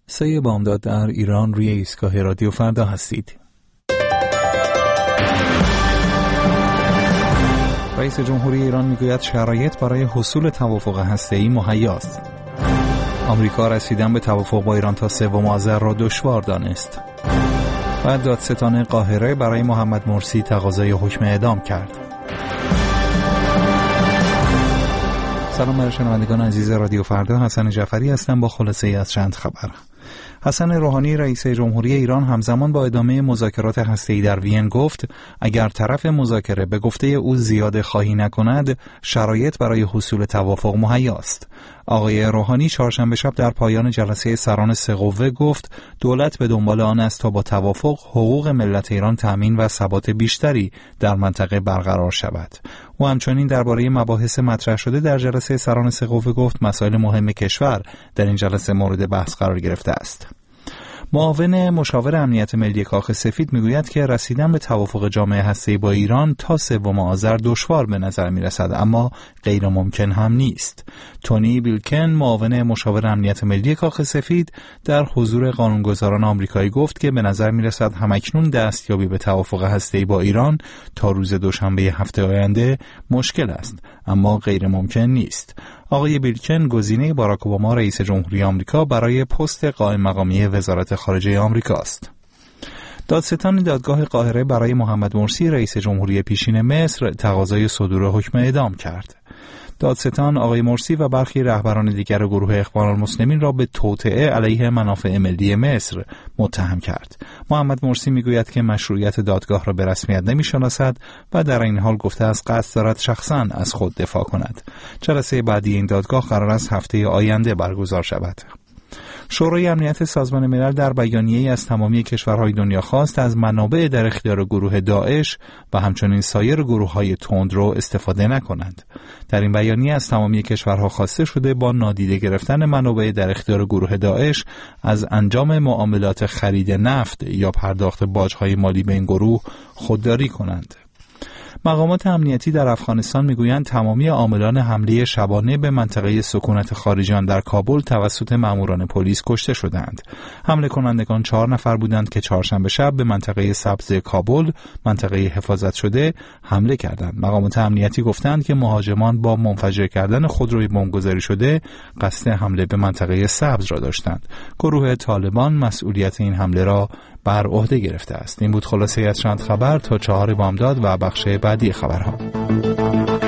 سایه بامداد در ایران روی ایستگاه رادیو فردا هستید. رئیس جمهوری ایران میگوید شرایط برای حصول توافق هسته‌ای مهیاست. آمریکا رسیدن به توافق با ایران تا 3 آذر را دشوار دانست. و دادستان قاهره برای محمد مرسی تقاضای حکم اعدام کرد. سلام بر شنوندگان عزیز رادیو فردا، حسن جعفری هستم با خلاصه از چند خبر. حسن روحانی رئیس جمهوری ایران همزمان با ادامه مذاکرات هسته‌ای در وین گفت اگر طرف مذاکره به گفته او زیاده خواهی نکند شرایط برای حصول توافق مهیاست. آقای روحانی چهارشنبه شب در پایان جلسه سران سه قوه گفت دولت به دنبال آن است تا با توافق حقوق ملت ایران تامین و ثبات بیشتری در منطقه برقرار شود. او همچنین درباره مباحث مطرح شده در جلسه سران سه قوه گفت مسائل مهم کشور در این جلسه مورد بحث قرار گرفته است. معاون مشاور امنیت ملی کاخ سفید میگوید که رسیدن به توافق جامعه هسته‌ای با ایران تا 3 آذر دشوار به نظر میرسد، اما غیر ممکن هم نیست. تونی بیلکن معاون مشاور امنیت ملی کاخ سفید در حضور قانونگذاران آمریکایی گفت که به نظر میرسد همکنون دستیابی به توافق هسته‌ای با ایران تا روز دوشنبه هفته آینده مشکل است، اما غیر ممکن نیست. آقای بیلکن گزینه باراک اوباما رئیس جمهوری آمریکا برای پست قائم مقامی وزارت خارجه آمریکا است. دادستان دادگاه قاهره برای محمد مرسی رئیس جمهوری پیشین مصر تقاضای صدور حکم اعدام کرد. دادستان آقای مرسی و برخی رهبران دیگر گروه اخوان المسلمین را به توطئه علیه منافع ملی مصر متهم کرد. محمد مرسی میگوید که مشروعیت دادگاه را به رسمیت نمی‌شناسد و در این حال گفته است قصد دارد شخصاً از خود دفاع کند. جلسه بعدی این دادگاه قرار است هفته آینده برگزار شود. شورای امنیت سازمان ملل در بیانیه‌ای از تمامی کشورهای دنیا خواست از منابع در اختیار گروه داعش و همچنین سایر گروه‌های تندرو استفاده نکنند. در این بیانیه از تمامی کشورها خواسته شده با نادیده گرفتن منابع در اختیار گروه داعش از انجام معاملات خرید نفت یا پرداخت باج‌های مالی به این گروه خودداری کنند. مقامات امنیتی در افغانستان میگویند تمامی عاملان حمله شبانه به منطقه سکونت خارجیان در کابل توسط ماموران پلیس کشته شدند. حمله کنندگان 4 نفر بودند که چهارشنبه شب به منطقه سبز کابل، منطقه حفاظت شده، حمله کردند. مقامات امنیتی گفتند که مهاجمان با منفجر کردن خودروی بمبگذاری شده قصد حمله به منطقه سبز را داشتند. گروه طالبان مسئولیت این حمله را بر عهده گرفته است. این بود خلاصه از چند خبر تا 4 بامداد و بخش بعدی خبرها.